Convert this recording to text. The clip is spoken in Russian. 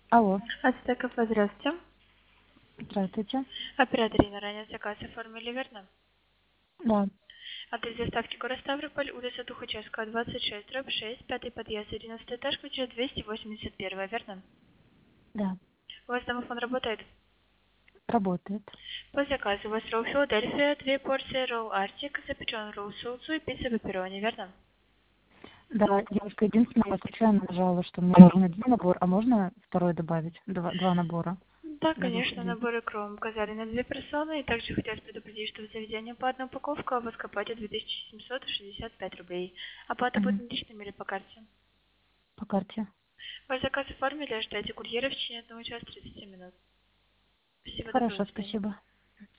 Алло, Ацтеков, здравствуйте. здравствуйте. Оператор Инна, ранее заказ оформили, верно? Да, Адрес доставки город Ставрополь, улица Тухачевская, 26, дробь 6, пятый подъезд, 11 этаж, квартира 281, верно? да, У вас домофон работает? работает. По заказу у вас ролл Филадельфия, 2 порции ролл Артик, запеченный ролл соусу и пицца пепперони, верно? Да, девушка, единственное, я случайно нажала, что мне нужен один набор, а можно второй добавить? Два набора Да, для двух конечно, людей. наборы Кром указали на 2 персоны, и также хотелось предупредить, что в заведении по одной упаковке у вас оплате 2765 рублей. Оплата будет Мгм. наличными или по карте? По карте. Ваш заказ оформили, ждайте курьера в течение 1 часа 30 минут. Всего доброго, Хорошо, до свидания. спасибо.